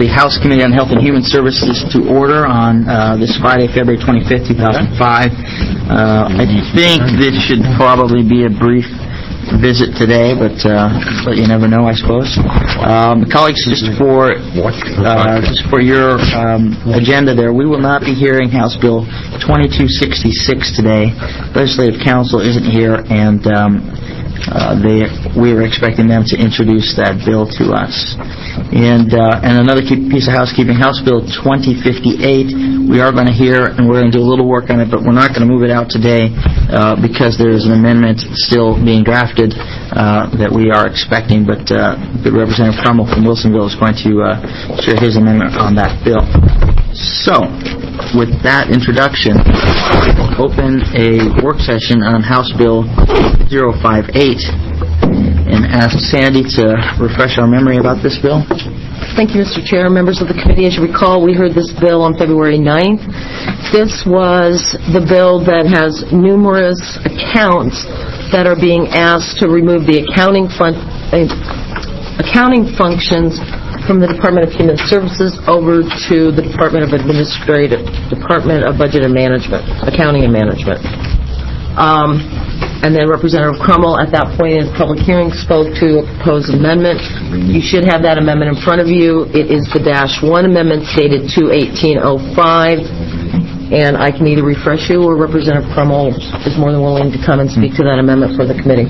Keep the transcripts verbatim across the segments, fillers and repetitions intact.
the House Committee on Health and Human Services to order on uh, this Friday, February twenty-fifth, two thousand five. Uh, I think this should probably be a brief visit today, but uh, but you never know, I suppose. Um, colleagues, just for uh, just for your um, agenda there, we will not be hearing House Bill twenty-two sixty-six today. Legislative Council isn't here, and um, uh, they we were expecting them to introduce that bill to us. And uh, and another piece of housekeeping, House Bill twenty fifty-eight, we are going to hear, and we're going to do a little work on it, but we're not going to move it out today uh, because there is an amendment still being drafted uh, that we are expecting, but uh, Good Representative Crummell from Wilsonville is going to uh, share his amendment on that bill. So, with that introduction, we'll open a work session on House Bill zero five eight and ask Sandy to refresh our memory about this bill. Thank you, Mister Chair. Members of the committee, as you recall, we heard this bill on February ninth. This was the bill that has numerous accounts that are being asked to remove the accounting fun- uh, accounting functions from the Department of Human Services over to the Department of Administrative, Department of Budget and Management, Accounting and Management. Um, and then Representative Crummell, at that point in the public hearing, spoke to a proposed amendment. You should have that amendment in front of you. It is the dash one amendment dated two eighteen oh five. And I can either refresh you or Representative Crummell is more than willing to come and speak to that amendment for the committee.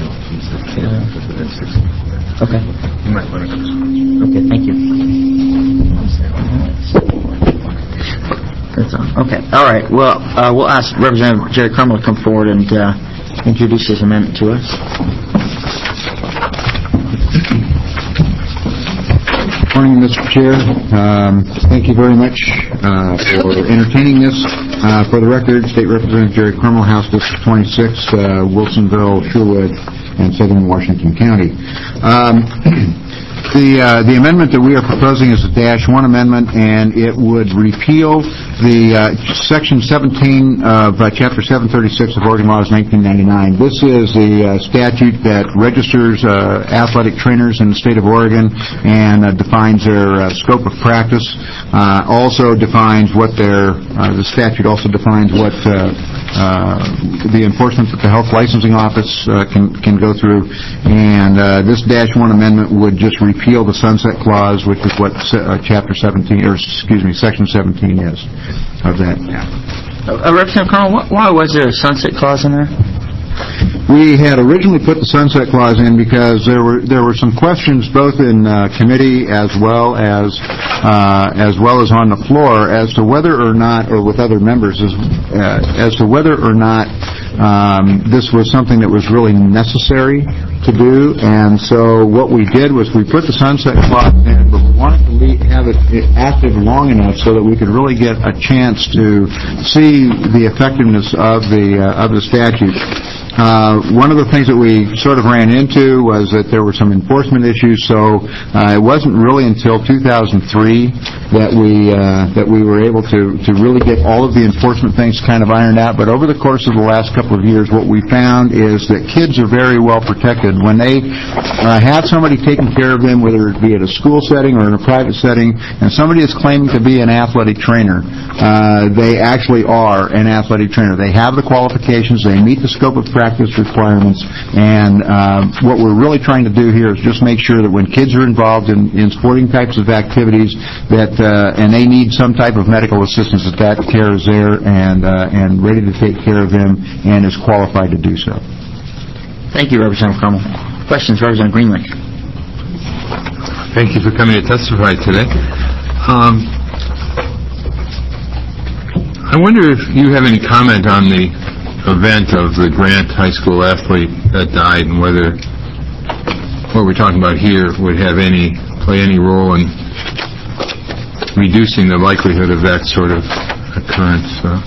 Okay. Okay, thank you. That's on. Okay. All right. Well, uh, we'll ask Representative Jerry Crummell to come forward and uh, introduce his amendment to us. Good morning, Mister Chair. Um, thank you very much uh, for entertaining this. Uh, for the record, State Representative Jerry Crummell, House District twenty-six, uh, Wilsonville, Sherwood, and Southern Washington County. Um, The uh, the amendment that we are proposing is a dash one amendment, and it would repeal the uh, section seventeen of uh, chapter seven thirty-six of Oregon Laws nineteen ninety-nine. This is the uh, statute that registers uh, athletic trainers in the state of Oregon and uh, defines their uh, scope of practice. Uh, also defines what their uh, the statute also defines what uh, uh, the enforcement that the health licensing office uh, can can go through, and uh, this dash one amendment would just repeal repeal the sunset clause, which is what uh, chapter seventeen, or excuse me, section seventeen is of that. Uh, Representative Crummell, why was there a sunset clause in there? We had originally put the sunset clause in because there were there were some questions both in uh, committee as well as uh, as well as on the floor as to whether or not, or with other members, as, uh, as to whether or not um, this was something that was really necessary to do. And so what we did was we put the sunset clause in, but we wanted to leave, have it active long enough so that we could really get a chance to see the effectiveness of the uh, of the statute. Uh, one of the things that we sort of ran into was that there were some enforcement issues, so uh, it wasn't really until two thousand three that we uh, that we were able to, to really get all of the enforcement things kind of ironed out. But over the course of the last couple of years, what we found is that kids are very well protected. When they uh, have somebody taking care of them, whether it be at a school setting or in a private setting, and somebody is claiming to be an athletic trainer, uh, they actually are an athletic trainer. They have the qualifications, they meet the scope of practice requirements, and uh, what we're really trying to do here is just make sure that when kids are involved in, in sporting types of activities that uh, and they need some type of medical assistance, that that care is there and uh, and ready to take care of them and is qualified to do so. Thank you, Representative Crummell. Questions, Representative Greenlee. Thank you for coming to testify today. Um, I wonder if you have any comment on the event of the Grant High School athlete that died, and whether what we're talking about here would have any play any role in reducing the likelihood of that sort of occurrence. Uh.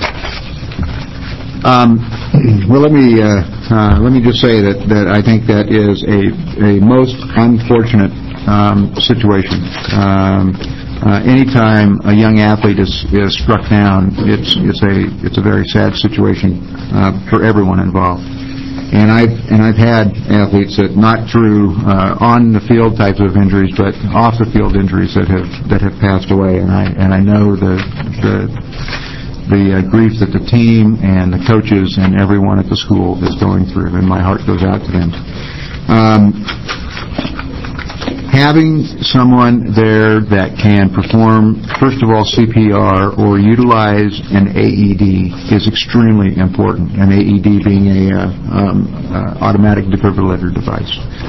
Um, well, let me uh, uh, let me just say that, that I think that is a a most unfortunate um, situation. Um, Uh, anytime a young athlete is, is struck down, it's it's a it's a very sad situation uh, for everyone involved. And I've and I've had athletes that not through uh, on the field types of injuries, but off the field injuries that have that have passed away. And I and I know the the the uh, grief that the team and the coaches and everyone at the school is going through, and my heart goes out to them. Um, Having someone there that can perform, first of all, C P R or utilize an A E D is extremely important, an A E D being a uh, um, uh, automatic defibrillator device.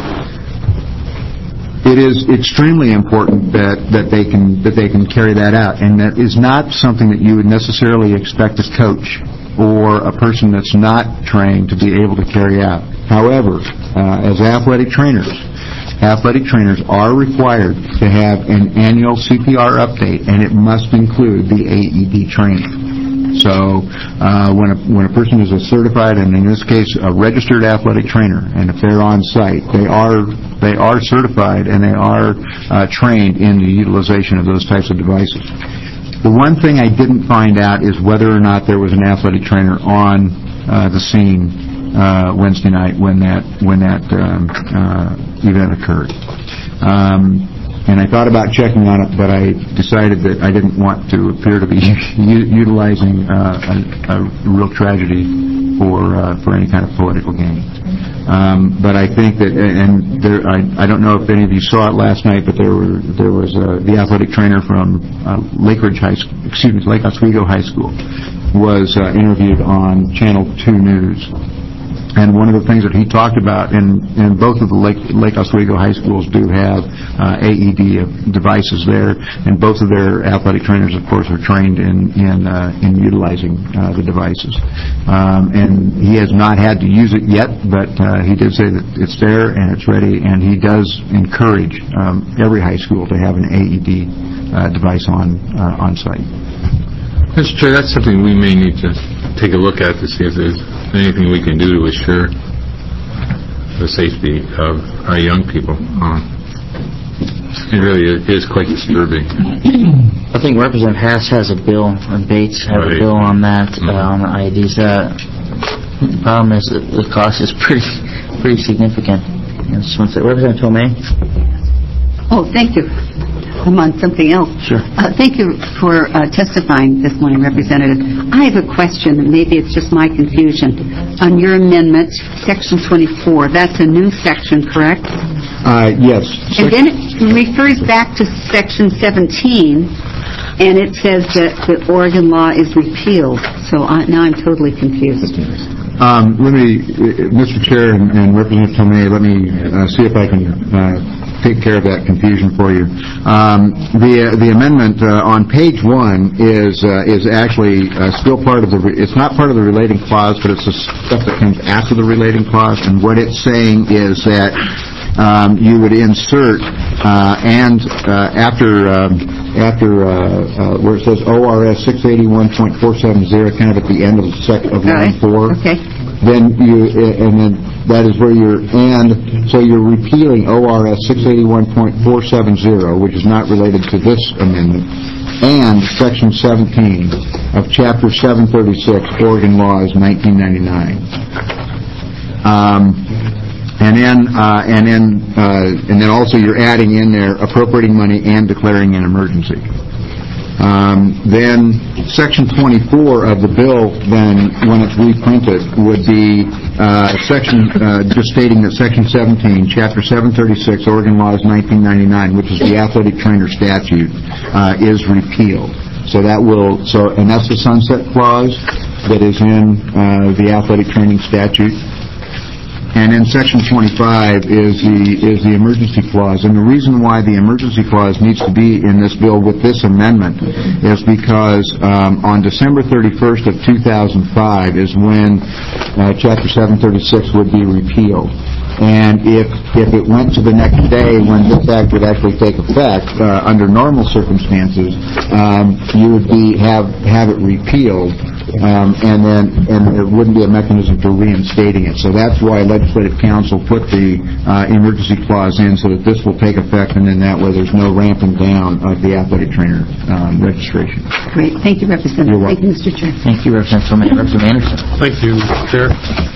It is extremely important that, that they can that they can carry that out, and that is not something that you would necessarily expect a coach or a person that's not trained to be able to carry out. However, uh, as athletic trainers, Athletic trainers are required to have an annual C P R update, and it must include the A E D training. So uh, when, a, when a person is a certified, and in this case a registered athletic trainer, and if they're on site, they are they are certified and they are uh, trained in the utilization of those types of devices. The one thing I didn't find out is whether or not there was an athletic trainer on uh, the scene Uh, Wednesday night when that when that um, uh, event occurred, um, and I thought about checking on it, but I decided that I didn't want to appear to be u- utilizing uh, a, a real tragedy for uh, for any kind of political gain. Um, but I think that, and there, I, I don't know if any of you saw it last night, but there were there was uh, the athletic trainer from uh, Lake Ridge High School, excuse me, Lake Oswego High School, was uh, interviewed on Channel two News. And one of the things that he talked about, and, and both of the Lake, Lake Oswego high schools do have uh, A E D devices there, and both of their athletic trainers, of course, are trained in in, uh, in utilizing uh, the devices. Um, and he has not had to use it yet, but uh, he did say that it's there and it's ready, and he does encourage um, every high school to have an A E D uh, device on uh, on site. Mister Chair, that's something we may need to take a look at to see if there's anything we can do to assure the safety of our young people. Uh, it really is, is quite disturbing. I think Representative Hass has a bill, and Bates have Right. a bill on that, Mm-hmm. uh, on the I E Ds. Uh, the problem is that the cost is pretty pretty significant. You know, so Representative Tomei? Oh, thank you. I'm on something else. Sure. Uh, thank you for uh, testifying this morning, Representative. I have a question, and maybe it's just my confusion. On your amendment, Section twenty-four, that's a new section, correct? Uh, yes. And then it refers back to Section seventeen, and it says that the Oregon law is repealed. So I, now I'm totally confused. Um, let me, uh, Mister Chair and, and Representative Tomei, let me uh, see if I can uh, take care of that confusion for you. Um, the uh, the amendment uh, on page one is uh, is actually uh, still part of the. Re- it's not part of the relating clause, but it's the stuff that comes after the relating clause. And what it's saying is that um, you would insert uh, and uh, after um, after uh, uh, where it says O R S six eighty-one point four seven zero, kind of at the end of the sec- of line four. Okay. Then you, and then that is where you're, and, so you're repealing O R S six eighty-one point four seven zero, which is not related to this amendment, and Section seventeen of Chapter seven thirty-six, Oregon Laws, nineteen ninety-nine. Um, and then, uh, and then, uh, and then also you're adding in there appropriating money and declaring an emergency. Um, then Section twenty-four of the bill, then, when it's reprinted, would be uh, section uh, just stating that Section seventeen, Chapter seven thirty-six, Oregon Laws nineteen ninety-nine, which is the athletic trainer statute, uh, is repealed. So that will, so, and that's the sunset clause that is in uh, the athletic training statute. And then Section twenty-five is the is the emergency clause. And the reason why the emergency clause needs to be in this bill with this amendment is because um, on December thirty-first of two thousand five is when uh, Chapter seven thirty-six would be repealed. And if if it went to the next day when this act would actually take effect, uh, under normal circumstances, um, you would be have have it repealed. Um, and then and there wouldn't be a mechanism for reinstating it. So that's why Legislative Council put the uh, emergency clause in, so that this will take effect, and then that way there's no ramping down of the athletic trainer um, registration. Great. Thank you, Representative. You're welcome. Thank you, Mister Chair. Thank you, Representative Tomei. Representative Anderson? Thank you, Chair.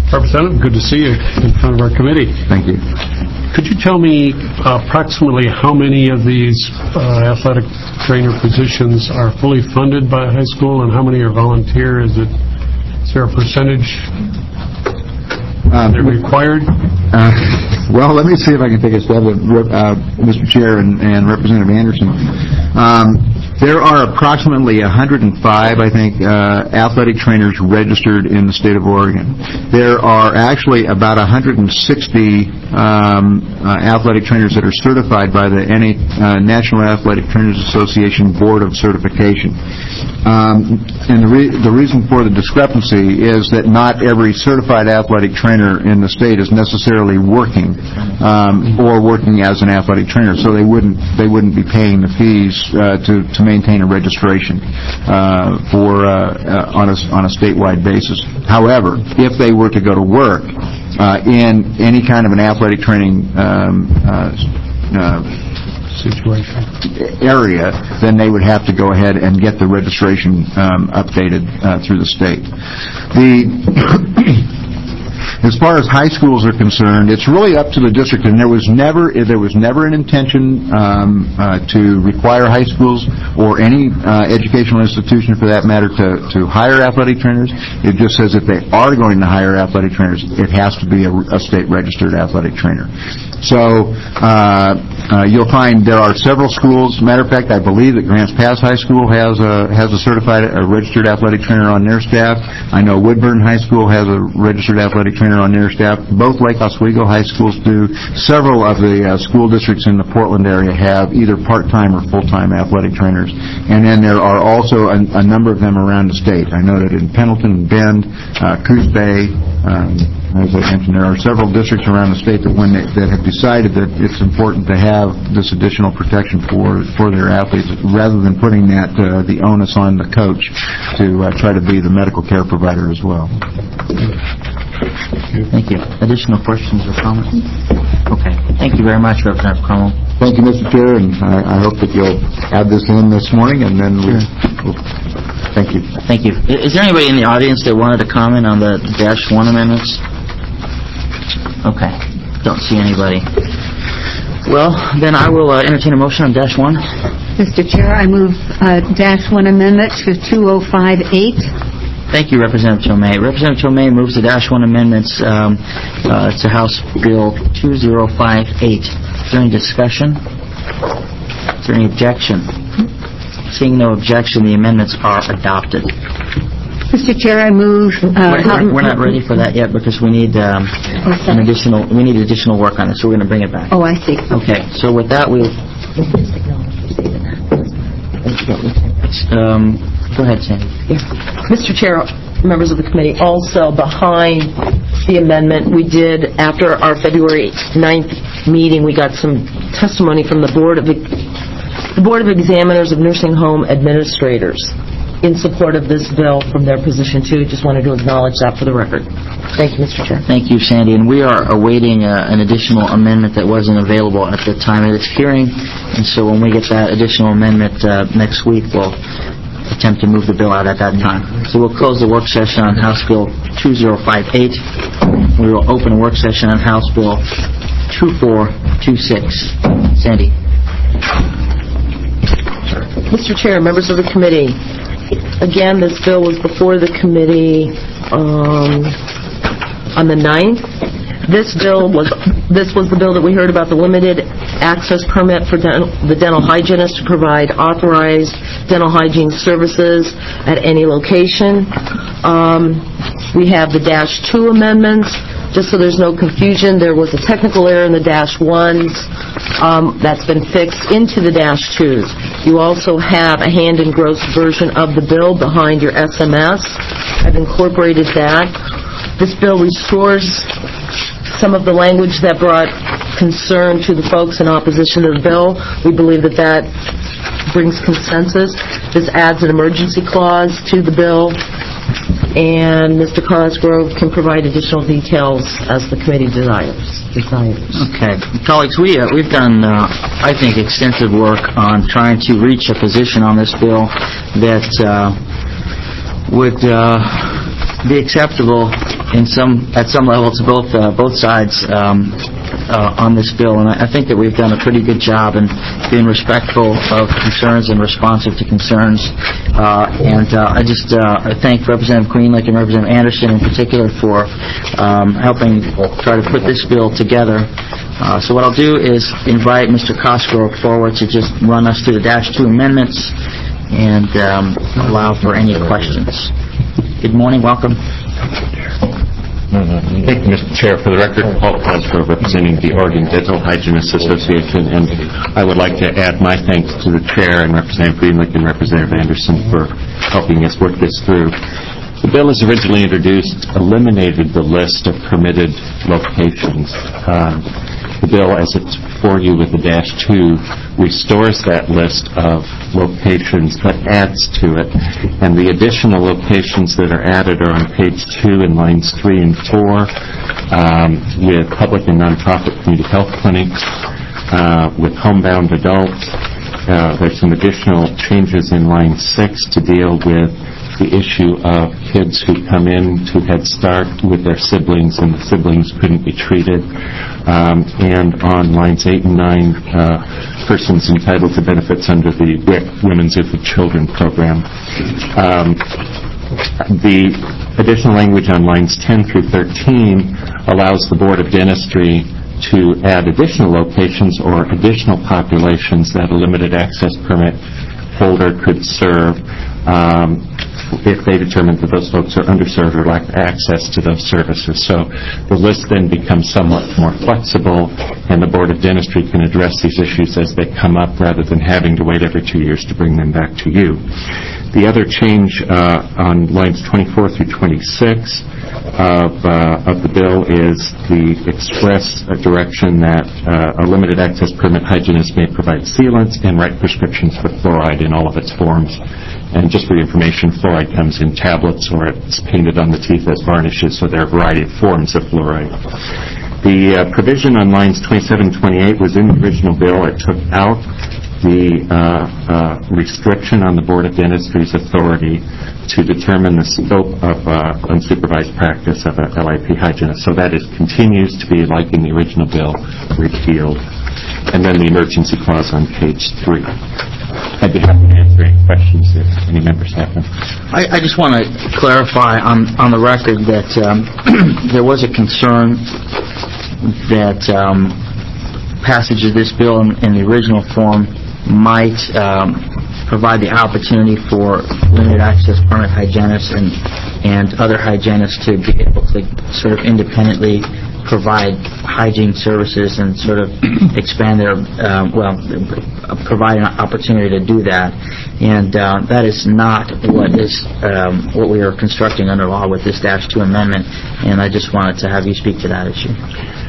Representative, good to see you in front of our committee. Thank you. Could you tell me approximately how many of these uh, athletic trainer positions are fully funded by a high school and how many are volunteer? Is it, is there a percentage Um, they're required? Uh, well, let me see if I can take a stab at uh, Mister Chair and, and Representative Anderson. Um, there are approximately one hundred five, I think, uh, athletic trainers registered in the state of Oregon. There are actually about one hundred sixty um, uh, athletic trainers that are certified by the N A, uh, National Athletic Trainers Association Board of Certification. Um, and the, re- the reason for the discrepancy is that not every certified athletic trainer in the state is necessarily working um, or working as an athletic trainer, so they wouldn't they wouldn't be paying the fees uh, to to maintain a registration uh, for uh, uh, on a on a statewide basis. However, if they were to go to work uh, in any kind of an athletic training um, uh, uh, Situation. area, then they would have to go ahead and get the registration um, updated uh, through the state. The As far as high schools are concerned, it's really up to the district, and there was never there was never an intention um, uh, to require high schools or any uh, educational institution, for that matter, to, to hire athletic trainers. It just says if they are going to hire athletic trainers, it has to be a, a state-registered athletic trainer. So uh, uh, you'll find there are several schools. Matter of fact, I believe that Grants Pass High School has a has a certified, a registered athletic trainer on their staff. I know Woodburn High School has a registered athletic trainer on their staff. Both Lake Oswego high schools do. Several of the uh, school districts in the Portland area have either part-time or full-time athletic trainers. And then there are also a, a number of them around the state. I know that in Pendleton, Bend, uh, Coos Bay, um, as I mentioned, there are several districts around the state that when they, that have decided that it's important to have this additional protection for for their athletes, rather than putting that uh, the onus on the coach to uh, try to be the medical care provider as well. Thank you. Additional questions or comments? Okay. Thank you very much, Representative Cromwell. Thank you, Mister Chair, and I, I hope that you'll add this in this morning, and then we'll, we'll thank you. Thank you. Is there anybody in the audience that wanted to comment on the dash one amendments? Okay. Don't see anybody. Well, then I will uh, entertain a motion on dash one. Mister Chair, I move uh, dash one amendment to two oh five eight. Thank you, Representative Tomei. Representative Tomei moves the dash one amendments um, uh, to House Bill two oh five eight. Is there any discussion? Is there any objection? Seeing no objection, the amendments are adopted. Mister Chair, I move... Uh, we're, we're not ready for that yet because we need um, an additional we need additional work on it, so we're going to bring it back. Oh, I see. Okay, so with that, we'll... Um, go ahead, Sandy. Yeah. Mister Chair, members of the committee, also behind the amendment, we did, after our February ninth meeting, we got some testimony from the Board of the Board of Examiners of Nursing Home Administrators in support of this bill from their position, too. Just wanted to acknowledge that for the record. Thank you, Mister Chair. Thank you, Sandy. And we are awaiting uh, an additional amendment that wasn't available at the time of this hearing. And so when we get that additional amendment uh, next week, we'll attempt to move the bill out at that time. So we'll close the work session on House Bill two oh five eight. We will open a work session on House Bill two four two six. Sandy. Mister Chair, members of the committee, again, this bill was before the committee um, on the ninth. This bill was this was the bill that we heard about, the limited access permit for dental, the dental hygienist to provide authorized dental hygiene services at any location. Um, we have the dash two amendments. Just so there's no confusion, there was a technical error in the dash ones um, that's been fixed into the dash twos. You also have a hand-engrossed version of the bill behind your S M S. I've incorporated that. This bill restores some of the language that brought concern to the folks in opposition to the bill. We believe that that brings consensus. This adds an emergency clause to the bill, and Mister Cosgrove can provide additional details as the committee desires. desires. Okay. Colleagues, we, uh, we've done, uh, I think, extensive work on trying to reach a position on this bill that uh, would uh, be acceptable in some, at some level, to both uh, both sides um, uh, on this bill, and I think that we've done a pretty good job in being respectful of concerns and responsive to concerns. Uh, and uh, I just uh, I thank Representative Greenlick and Representative Anderson in particular for um, helping try to put this bill together. Uh, so what I'll do is invite Mister Cosgrove forward to just run us through the dash two amendments and um, allow for any questions. Good morning. Welcome. Thank you, Mister Chair. For the record, Paul Cosgrove, representing the Oregon Dental Hygienists Association, and I would like to add my thanks to the Chair and Representative Greenlick and Representative Anderson for helping us work this through. The bill as originally introduced eliminated the list of permitted locations. Um, the bill, as it's before you with the dash two, restores that list of locations but adds to it. And the additional locations that are added are on page two in lines three and four um, with public and nonprofit community health clinics, uh, with homebound adults. Uh, there's some additional changes in line six to deal with the issue of kids who come in to Head Start with their siblings and the siblings couldn't be treated. Um, and on lines eight and nine, uh, persons entitled to benefits under the W I C Women's Infant Children program. Um, the additional language on lines ten through thirteen allows the Board of Dentistry to add additional locations or additional populations that a limited access permit holder could serve um, if they determine that those folks are underserved or lack access to those services. So the list then becomes somewhat more flexible, and the Board of Dentistry can address these issues as they come up rather than having to wait every two years to bring them back to you. The other change uh, on lines twenty-four through twenty-six of, uh, of the bill is the express uh, direction that uh, a limited access permit hygienist may provide sealants and write prescriptions for fluoride in all of its forms. And just for your information, fluoride comes in tablets or it's painted on the teeth as varnishes, so there are a variety of forms of fluoride. The uh, provision on lines twenty-seven and twenty-eight was in the original bill. It took out the uh, uh, restriction on the Board of Dentistry's authority to determine the scope of uh, unsupervised practice of an L I P hygienist. So that is continues to be, like in the original bill, repealed. And then the emergency clause on page three. I'd be happy to answer any questions if any members have them. I, I just want to clarify on, on the record that um, there was a concern that um, passage of this bill in, in the original form might um, provide the opportunity for limited access permit hygienists and, and other hygienists to be able to sort of independently provide hygiene services and sort of expand their, um, well, provide an opportunity to do that. And uh, that is not what is um, what we are constructing under law with this dash two amendment. And I just wanted to have you speak to that issue.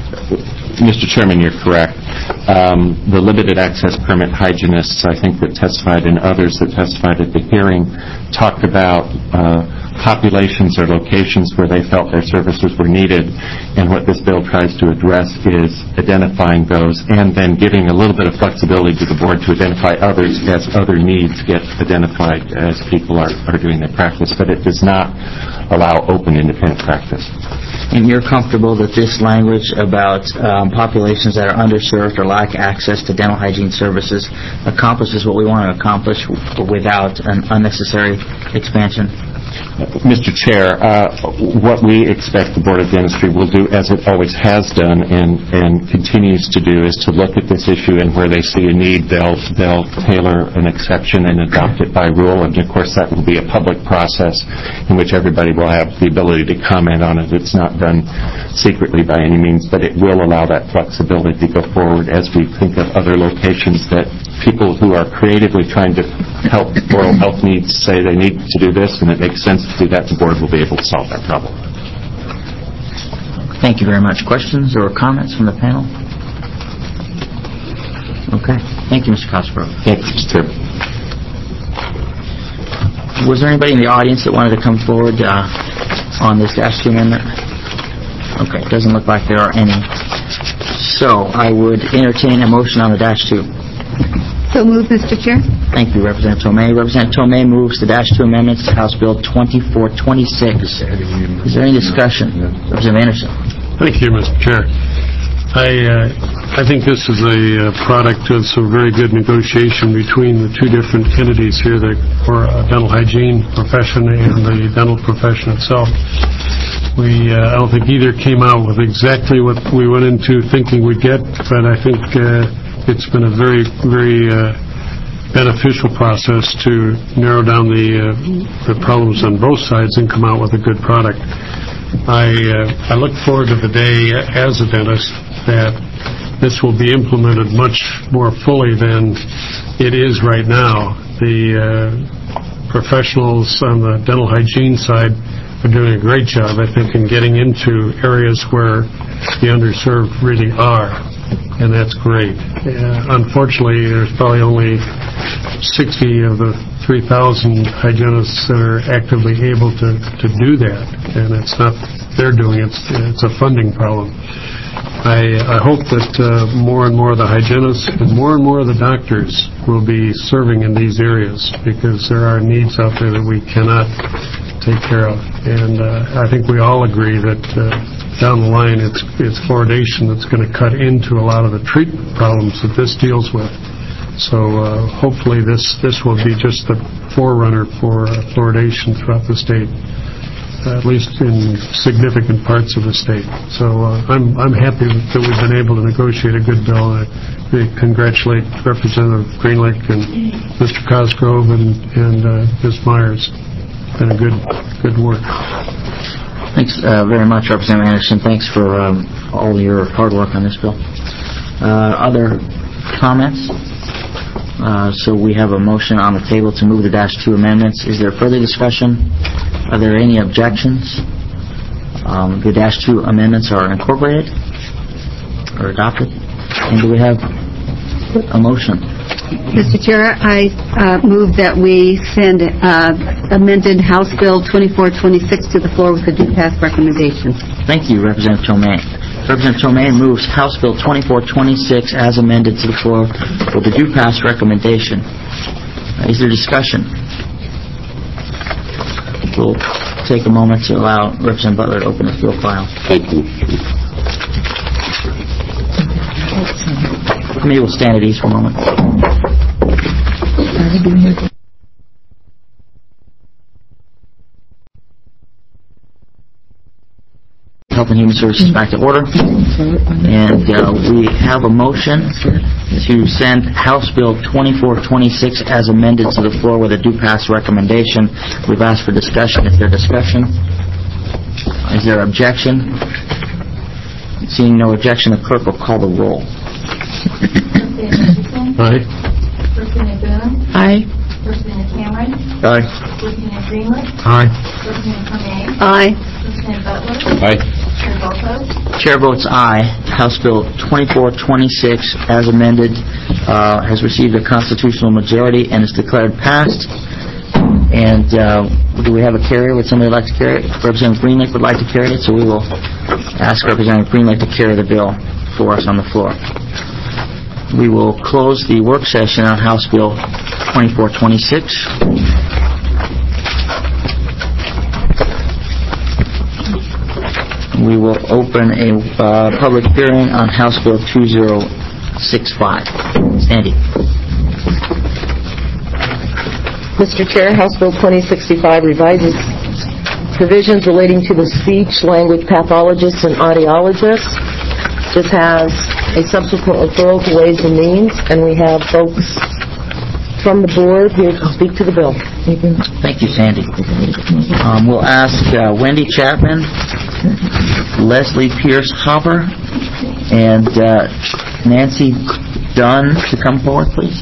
Mister Chairman, you're correct. Um, the limited access permit hygienists, I think, that testified and others that testified at the hearing talked about uh, populations or locations where they felt their services were needed, and what this bill tries to address is identifying those and then giving a little bit of flexibility to the board to identify others as other needs get identified as people are, are doing their practice, but it does not allow open independent practice. And you're comfortable that this language about um, populations that are underserved or lack access to dental hygiene services accomplishes what we want to accomplish w- without an unnecessary expansion? Mister Chair, uh, what we expect the Board of Dentistry will do, as it always has done and, and continues to do, is to look at this issue, and where they see a need, they'll, they'll tailor an exception and adopt it by rule. And, of course, that will be a public process in which everybody will have the ability to comment on it. It's not done secretly by any means, but it will allow that flexibility to go forward as we think of other locations that people who are creatively trying to help oral health needs say they need to do this, and it makes sense to do that. The board will be able to solve that problem. Thank you very much. Questions or comments from the panel? Okay. Thank you, Mister Cosgrove. Thank you, Mister Chairman. Was there anybody in the audience that wanted to come forward uh, on this dash two amendment? Okay. It doesn't look like there are any. So I would entertain a motion on the dash two. So So moved, Mister Chair. Thank you, Representative Tomei. Representative Tomei moves the dash two amendments to House Bill twenty-four twenty-six. Is there any discussion? Representative Anderson. Thank you, Mister Chair. I uh, I think this is a uh, product of some very good negotiation between the two different entities here, the for, uh, dental hygiene profession and the dental profession itself. We uh, I don't think either came out with exactly what we went into thinking we'd get, but I think uh, it's been a very, very uh, beneficial process to narrow down the uh, the problems on both sides and come out with a good product. I uh, I look forward to the day as a dentist that this will be implemented much more fully than it is right now. The uh, professionals on the dental hygiene side are doing a great job, I think, in getting into areas where the underserved really are, and that's great. Uh, unfortunately, there's probably only sixty of the three thousand hygienists that are actively able to, to do that, and it's not they're doing it, it's a funding problem. I, I hope that uh, more and more of the hygienists and more and more of the doctors will be serving in these areas, because there are needs out there that we cannot take care of. And uh, I think we all agree that uh, down the line it's, it's fluoridation that's going to cut into a lot of the treatment problems that this deals with. So uh, hopefully this, this will be just the forerunner for uh, fluoridation throughout the state, at least in significant parts of the state. So uh, I'm I'm happy that we've been able to negotiate a good bill. I really congratulate Representative Greenlick and Mister Cosgrove and and uh, Miz Myers. It's been a good good work. Thanks uh, very much, Representative Anderson. Thanks for um, all your hard work on this bill. Uh, other comments? Uh, so we have a motion on the table to move the dash two amendments. Is there further discussion? Are there any objections? Um, the dash two amendments are incorporated or adopted. And do we have a motion? Mister Chair, I uh, move that we send uh, amended House Bill twenty-four twenty-six to the floor with a due pass recommendation. Thank you, Representative Tomei. Representative Tomei moves House Bill twenty-four twenty-six as amended to the floor with a due pass recommendation. Uh, is there discussion? We'll take a moment to allow Representative Butler to open his bill file. Thank you. Maybe we'll stand at ease for a moment. Health and Human Services back to order. And uh, we have a motion to send House Bill twenty-four twenty-six as amended to the floor with a due pass recommendation. We've asked for discussion. Is there discussion? Is there objection? Seeing no objection, the clerk will call the roll. Aye. Representative Boone. Aye. Representative Cameron. Aye. Representative Greenwood. Aye. Representative Tomei. Aye. Representative Butler. Aye. Chair Volkos. Chair votes aye. House Bill twenty-four twenty-six, as amended, uh, has received a constitutional majority and is declared passed. And uh, do we have a carrier? Would somebody like to carry it? Representative Greenlick would like to carry it, so we will ask Representative Greenlick to carry the bill for us on the floor. We will close the work session on House Bill twenty-four twenty-six. We will open a uh, public hearing on House Bill two zero six five. Sandy. Mister Chair, House Bill twenty sixty-five revises provisions relating to the speech language pathologists and audiologists. This has a subsequent referral to Ways and Means, and we have folks from the board here to speak to the bill. Thank you, Sandy. Um, we'll ask uh, Wendy Chapman, Leslie Pierce Hopper, and uh, Nancy Dunn to come forward, please.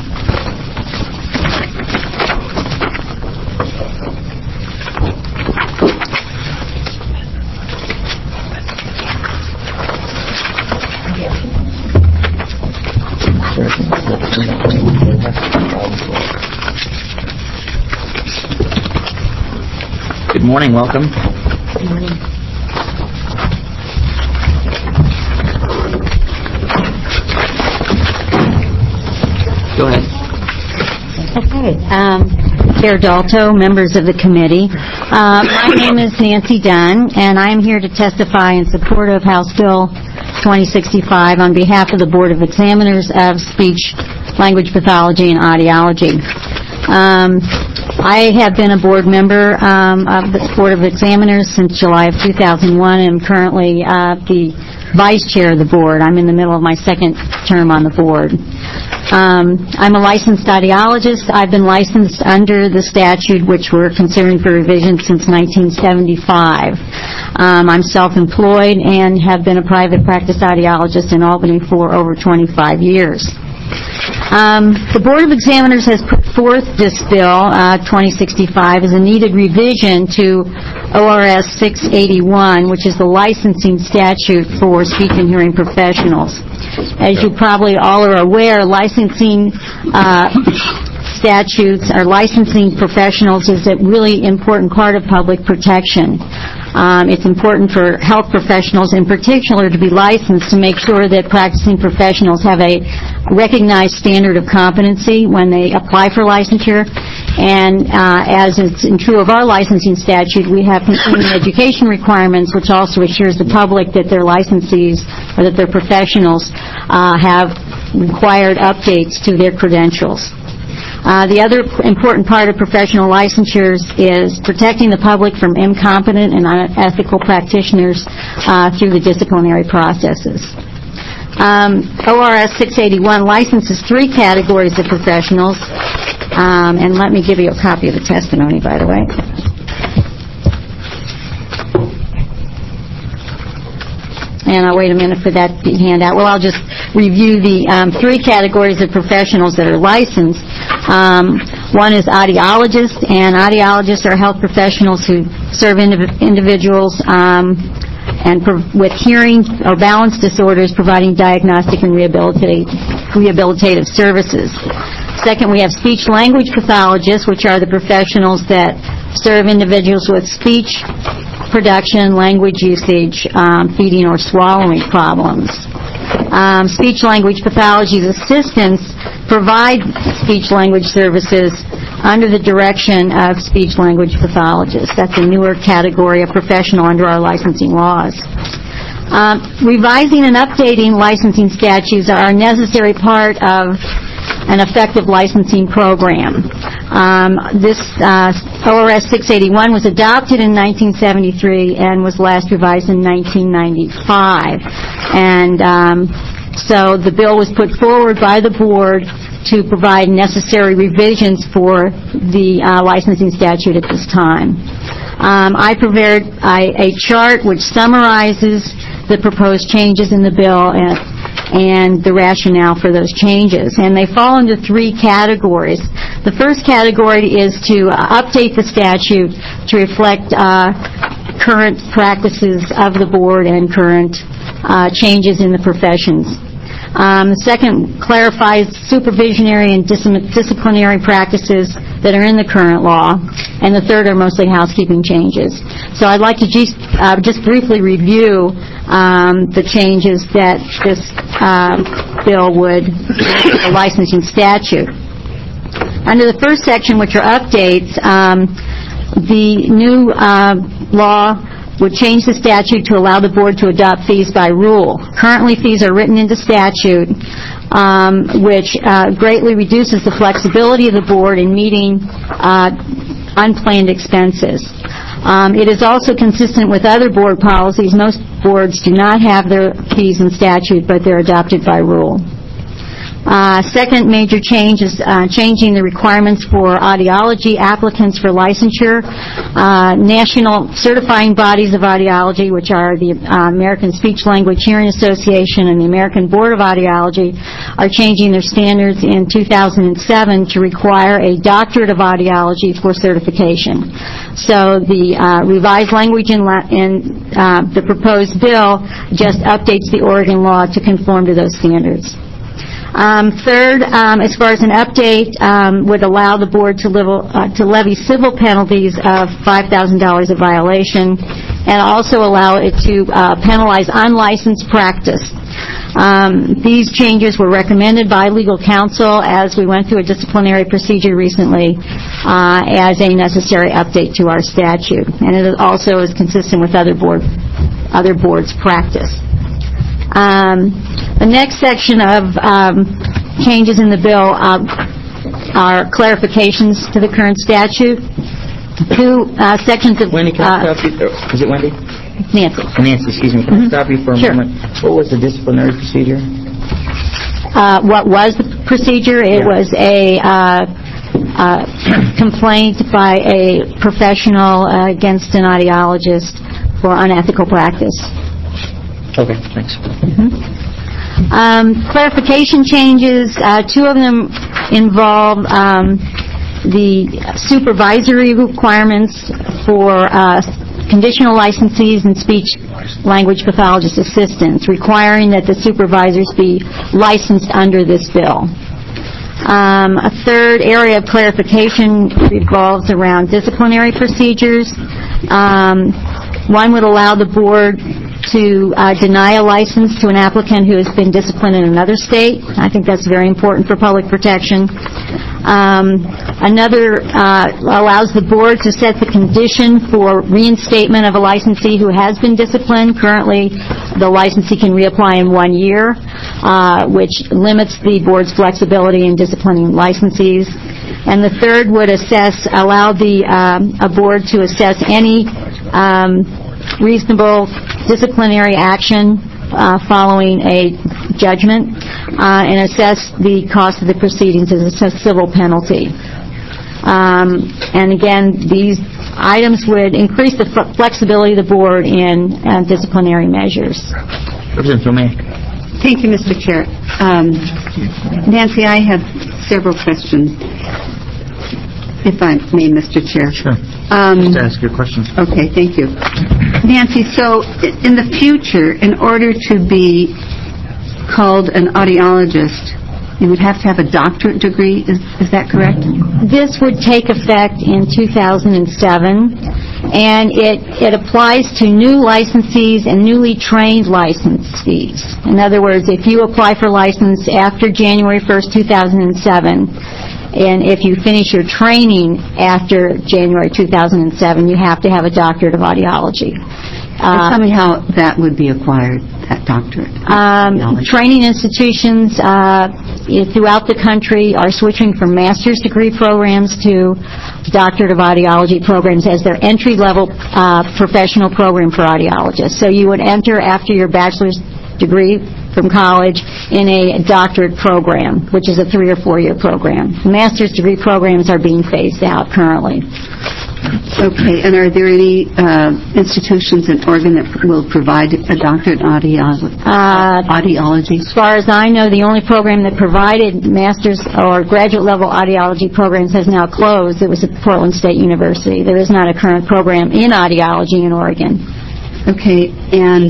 Good morning, welcome. Good morning. Go ahead. Okay. Um, Chair Dalto, members of the committee, uh, my name is Nancy Dunn, and I am here to testify in support of House Bill twenty sixty-five on behalf of the Board of Examiners of Speech, Language Pathology, and Audiology. Um, I have been a board member um, of the Board of Examiners since July of two thousand one, and am currently uh, the vice chair of the board. I'm in the middle of my second term on the board. Um, I'm a licensed audiologist. I've been licensed under the statute, which we're considering for revision, since nineteen seventy-five. Um, I'm self-employed and have been a private practice audiologist in Albany for over twenty-five years. Um, the Board of Examiners has put forth this bill, uh, twenty sixty-five, as a needed revision to O R S six eighty-one, which is the licensing statute for speech and hearing professionals. As you probably all are aware, licensing uh, statutes or licensing professionals is a really important part of public protection. Um, it's important for health professionals in particular to be licensed to make sure that practicing professionals have a recognized standard of competency when they apply for licensure. And uh, as is true of our licensing statute, we have continuing education requirements, which also assures the public that their licensees or that their professionals uh, have required updates to their credentials. Uh, the other important part of professional licensures is protecting the public from incompetent and unethical practitioners uh, through the disciplinary processes. Um, O R S six eighty-one licenses three categories of professionals, um, and let me give you a copy of the testimony, by the way. And I'll wait a minute for that to be handed out. Well, I'll just review the um, three categories of professionals that are licensed. Um, one is audiologists, and audiologists are health professionals who serve indiv- individuals um, and pro- with hearing or balance disorders, providing diagnostic and rehabilitative, rehabilitative services. Second, we have speech-language pathologists, which are the professionals that serve individuals with speech production, language usage, um, feeding or swallowing problems. Um, speech-language pathology assistants provide speech-language services under the direction of speech-language pathologists. That's a newer category of professional under our licensing laws. Um, revising and updating licensing statutes are a necessary part of an effective licensing program. Um, this uh, O R S six eighty-one was adopted in nineteen seventy-three and was last revised in nineteen ninety-five. And um, so the bill was put forward by the board to provide necessary revisions for the uh, licensing statute at this time. Um, I prepared I, a chart which summarizes the proposed changes in the bill and and the rationale for those changes. And they fall into three categories. The first category is to uh, update the statute to reflect uh, current practices of the board and current uh, changes in the professions. Um, the second clarifies supervisionary and dis- disciplinary practices that are in the current law. And the third are mostly housekeeping changes. So I'd like to just, uh, just briefly review um, the changes that this uh, bill would make the licensing statute. Under the first section, which are updates, um, the new uh, law would change the statute to allow the board to adopt fees by rule. Currently, fees are written into statute, um, which uh, greatly reduces the flexibility of the board in meeting uh, unplanned expenses. Um, it is also consistent with other board policies. Most boards do not have their fees in statute, but they're adopted by rule. Uh, second major change is uh, changing the requirements for audiology applicants for licensure. Uh, national certifying bodies of audiology, which are the uh, American Speech Language Hearing Association and the American Board of Audiology, are changing their standards in two thousand seven to require a doctorate of audiology for certification. So the uh, revised language in, la- in uh, the proposed bill just updates the Oregon law to conform to those standards. Um, third, um, as far as an update, um, would allow the board to, level, uh, to levy civil penalties of five thousand dollars a violation, and also allow it to uh, penalize unlicensed practice. Um, These changes were recommended by legal counsel as we went through a disciplinary procedure recently uh, as a necessary update to our statute. And it also is consistent with other board, other boards' practice. Um, the next section of um, changes in the bill uh, are clarifications to the current statute. Two uh, sections of... Wendy, can uh, I stop you? Is it Wendy? Nancy. Nancy, excuse me. Can I stop you for a Sure. moment? What was the disciplinary procedure? Uh, what was the procedure? It Yeah. was a uh, uh, complaint by a professional uh, against an audiologist for unethical practice. Okay, thanks. Um, clarification changes, uh, two of them involve um, the supervisory requirements for uh, conditional licensees and speech-language pathologist assistants, requiring that the supervisors be licensed under this bill. Um, a third area of clarification revolves around disciplinary procedures. Um, one would allow the board to uh, deny a license to an applicant who has been disciplined in another state. I think that's very important for public protection. Um, another uh, allows the board to set the condition for reinstatement of a licensee who has been disciplined. Currently, the licensee can reapply in one year, uh, which limits the board's flexibility in disciplining licensees. And the third would assess, allow the um, a board to assess any um, reasonable disciplinary action uh, following a judgment uh, and assess the cost of the proceedings as a civil penalty. Um, and again, these items would increase the f- flexibility of the board in uh, disciplinary measures. Representative Tomei. Thank you, Mister Chair. Um, Nancy, I have several questions, if I may, Mister Chair. Sure. Um, Just ask your questions. Okay, thank you. Nancy, so i- in the future, in order to be called an audiologist, you would have to have a doctorate degree, is, is that correct? This would take effect in two thousand seven, and it, it applies to new licensees and newly trained licensees. In other words, if you apply for license after January first, two thousand seven, and if you finish your training after January two thousand seven, you have to have a doctorate of audiology. Uh, tell me how that would be acquired, that doctorate. Um, training institutions uh, throughout the country are switching from master's degree programs to doctorate of audiology programs as their entry-level uh, professional program for audiologists. So you would enter after your bachelor's degree from college in a doctorate program, which is a three- or four-year program. Master's degree programs are being phased out currently. Okay, and are there any uh, institutions in Oregon that will provide a doctorate in audiology? Uh, audiology? As far as I know, the only program that provided master's or graduate level audiology programs has now closed. It was at Portland State University. There is not a current program in audiology in Oregon. Okay, and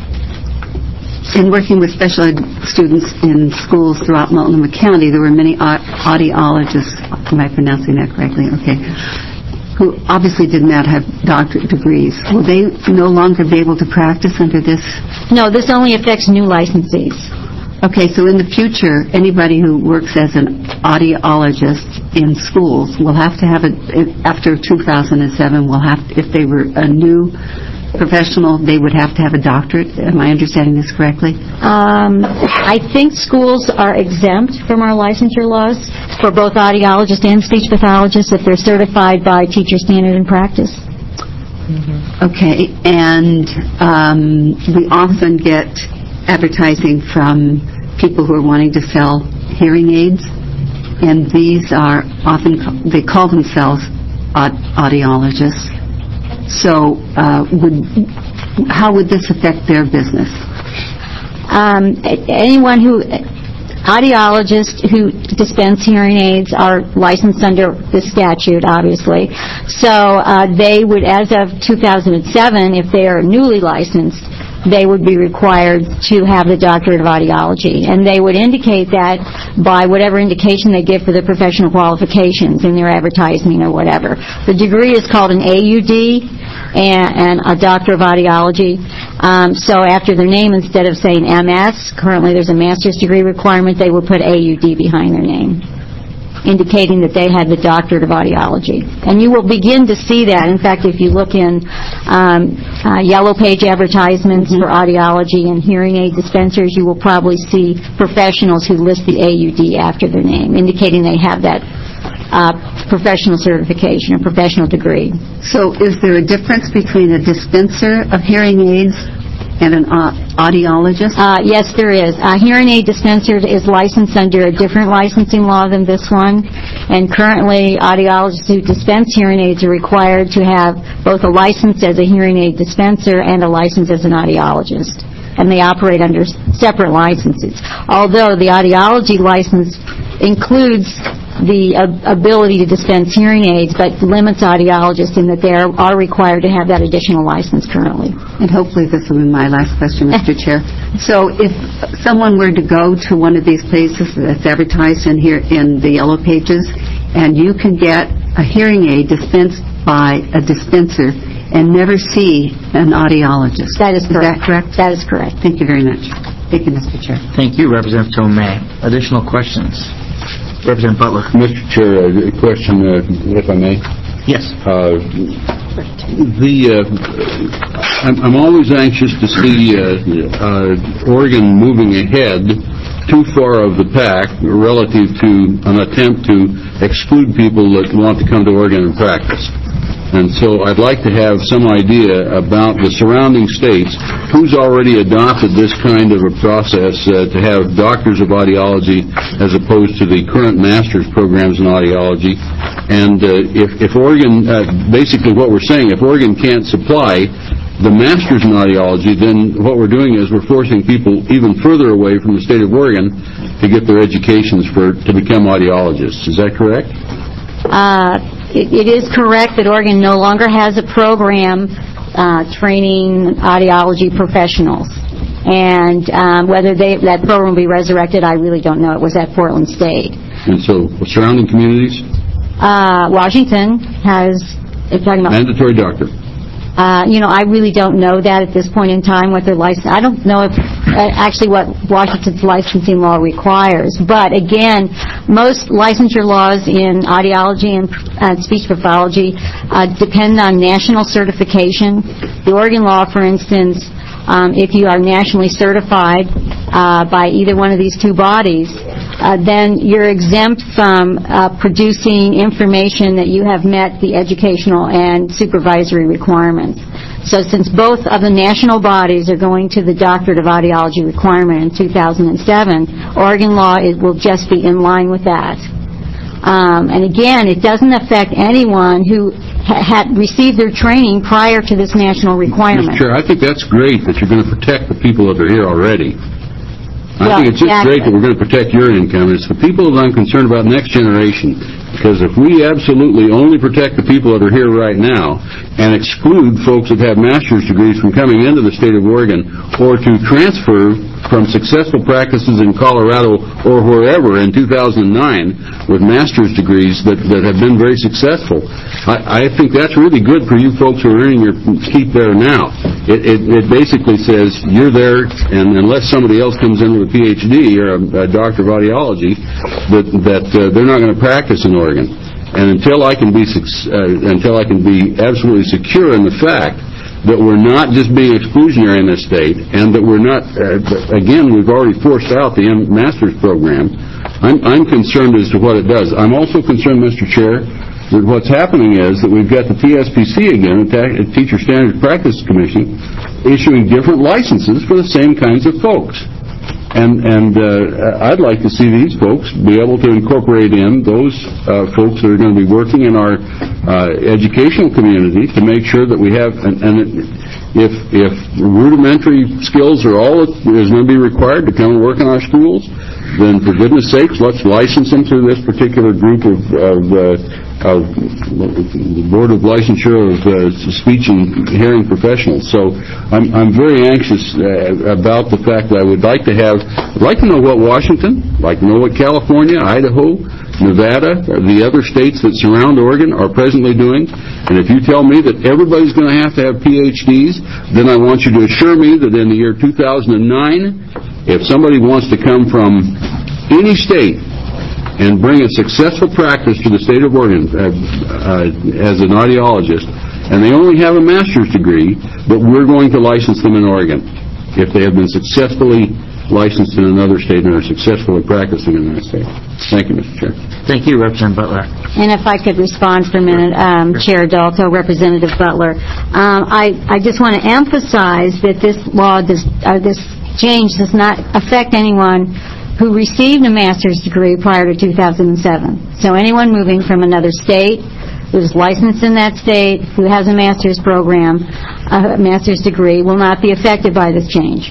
in working with special ed students in schools throughout Multnomah County, there were many audiologists, am I pronouncing that correctly? Okay. Who obviously did not have doctorate degrees. Will they no longer be able to practice under this? No, this only affects new licensees. Okay, so in the future, anybody who works as an audiologist in schools will have to have a, after two thousand seven, will have, if they were a new professional, they would have to have a doctorate. Am I understanding this correctly? Um, I think schools are exempt from our licensure laws for both audiologists and speech pathologists if they're certified by Teacher Standard and Practice. Mm-hmm. Okay, and um, we often get advertising from people who are wanting to sell hearing aids, and these are often, they call themselves aud- audiologists. So, uh, would how would this affect their business? Um, anyone who, audiologists who dispense hearing aids are licensed under this statute, obviously. So uh, they would, as of two thousand seven, if they are newly licensed, they would be required to have the doctorate of audiology. And they would indicate that by whatever indication they give for their professional qualifications in their advertising or whatever. The degree is called an A U D and, and a Doctor of Audiology. Um, so after their name, instead of saying M S, currently there's a master's degree requirement, they will put A U D behind their name, indicating that they had the doctorate of audiology. And you will begin to see that. In fact, if you look in um, uh, Yellow Page advertisements mm-hmm. for audiology and hearing aid dispensers, you will probably see professionals who list the A U D after their name, indicating they have that uh, professional certification, a professional degree. So is there a difference between a dispenser of hearing aids and an uh, audiologist? Uh, yes, there is. A hearing aid dispenser is licensed under a different licensing law than this one, and currently audiologists who dispense hearing aids are required to have both a license as a hearing aid dispenser and a license as an audiologist, and they operate under separate licenses. Although the audiology license includes the uh, ability to dispense hearing aids, but limits audiologists in that they are, are required to have that additional license currently. And hopefully this will be my last question, Mister Chair. So if someone were to go to one of these places that's advertised in here in the Yellow Pages, and you can get a hearing aid dispensed by a dispenser and never see an audiologist. That is correct. Is that correct? That is correct. Thank you very much. Thank you, Mister Chair. Thank you, Representative Tomei. Additional questions? Representative Butler. Mister Chair, a question, uh, if I may. Yes. Uh, the uh, I'm, I'm always anxious to see uh, uh, Oregon moving ahead too far of the pack relative to an attempt to exclude people that want to come to Oregon and practice. And so I'd like to have some idea about the surrounding states, who's already adopted this kind of a process uh, to have doctors of audiology as opposed to the current master's programs in audiology. And uh, if, if Oregon, uh, basically what we're saying, if Oregon can't supply the master's in audiology, then what we're doing is we're forcing people even further away from the state of Oregon to get their educations for to become audiologists. Is that correct? Uh, it, it is correct that Oregon no longer has a program uh, training audiology professionals. And um, whether they, that program will be resurrected, I really don't know. It was at Portland State. And so surrounding communities? Uh, Washington has, if you're talking about... Mandatory doctor. Uh, you know, I really don't know that at this point in time, what their license... I don't know if uh, actually what Washington's licensing law requires. But, again, most licensure laws in audiology and uh, speech pathology uh, depend on national certification. The Oregon law, for instance, um, if you are nationally certified uh, by either one of these two bodies, uh, then you're exempt from uh, producing information that you have met the educational and supervisory requirements. So since both of the national bodies are going to the Doctorate of Audiology requirement in two thousand seven, Oregon law it will just be in line with that. Um, and again, it doesn't affect anyone who ha- had received their training prior to this national requirement. Mister Chair, I think that's great that you're going to protect the people that are here already. I Well, think it's just exactly. great that we're going to protect your income. It's the people that I'm concerned about next generation. Because if we absolutely only protect the people that are here right now and exclude folks that have master's degrees from coming into the state of Oregon or to transfer from successful practices in Colorado or wherever in two thousand nine with master's degrees that, that have been very successful, I, I think that's really good for you folks who are earning your keep there now. It, it, it basically says you're there, and unless somebody else comes in with a P H D or a, a doctor of audiology, that, that uh, they're not going to practice in Oregon. And until I can be uh, until I can be absolutely secure in the fact that we're not just being exclusionary in this state, and that we're not, uh, again, we've already forced out the M- master's program, I'm, I'm concerned as to what it does. I'm also concerned, Mister Chair, that what's happening is that we've got the T S P C again, the Teacher Standards Practice Commission, issuing different licenses for the same kinds of folks. And, and uh, I'd like to see these folks be able to incorporate in those uh, folks that are going to be working in our uh, educational community to make sure that we have, and, and if, if rudimentary skills are all that is going to be required to come and work in our schools, then for goodness sakes, let's license them to this particular group of, of, uh, of the Board of Licensure of uh, Speech and Hearing Professionals. So I'm, I'm very anxious uh, about the fact that I would like to have, I'd like to know what Washington, I'd like to know what California, Idaho, Nevada, the other states that surround Oregon are presently doing. And if you tell me that everybody's going to have to have P H Ds, then I want you to assure me that in the year two thousand nine, if somebody wants to come from any state and bring a successful practice to the state of Oregon uh, uh, as an audiologist, and they only have a master's degree, but we're going to license them in Oregon if they have been successfully licensed in another state and are successfully practicing in that state. Thank you, Mister Chair. Thank you, Representative Butler. And if I could respond for a minute, um, Chair Dalto, Representative Butler, um, I, I just want to emphasize that this law, does, uh, this change does not affect anyone who received a master's degree prior to two thousand seven. So anyone moving from another state, who's licensed in that state, who has a master's program, a master's degree, will not be affected by this change.